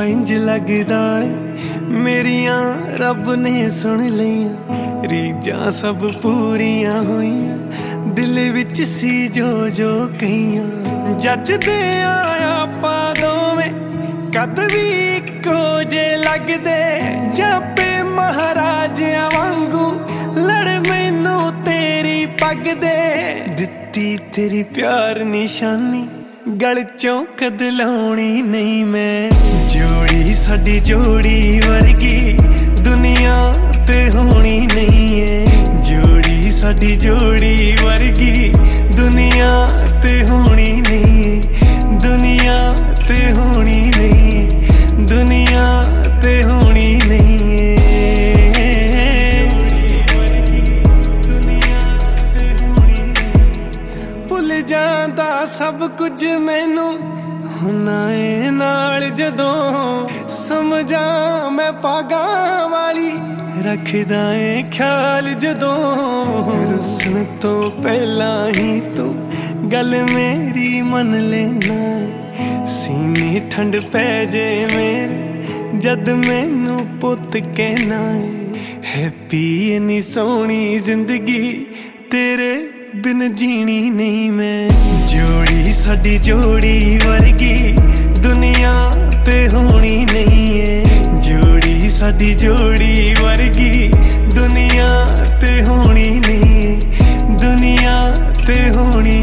इंज लगदा है मेरियां रब ने सुन लियां रीजां सब पूरियां होइयां दिल विच सी जो जो कहियां जचदे आया पा दोवें कद भी इक्को जे लगदे जापे महाराजियां वांगू लड़ मैनू तेरी पग दे दित्ती तेरी प्यार निशानी गल चों कद लाउणी नहीं मैं जोड़ी साडी जोड़ी वर्गी दुनिया ते होनी नहीं है जोड़ी साडी जोड़ी वर्गी दुनिया ते होनी नहीं है दुनिया ते होनी नहीं है दुनिया ते होनी नहीं है भुल जांदा सब कुछ मैनू हुना ए नाल जदों समझा मैं पागा वाली रखदा ए ख्याल जदों रुसन तो पहला ही तू गल मेरी मन लेना सीने ठंड पै जे मेरे जद मैनू पुत कहना हैप्पी इन्नी सोहनी जिंदगी तेरे बिन जीनी नहीं मैं जोड़ी साडी जोड़ी वर्गी दुनिया ते होनी नहीं है जोड़ी साडी जोड़ी वर्गी दुनिया ते होनी नहीं है दुनिया ते होनी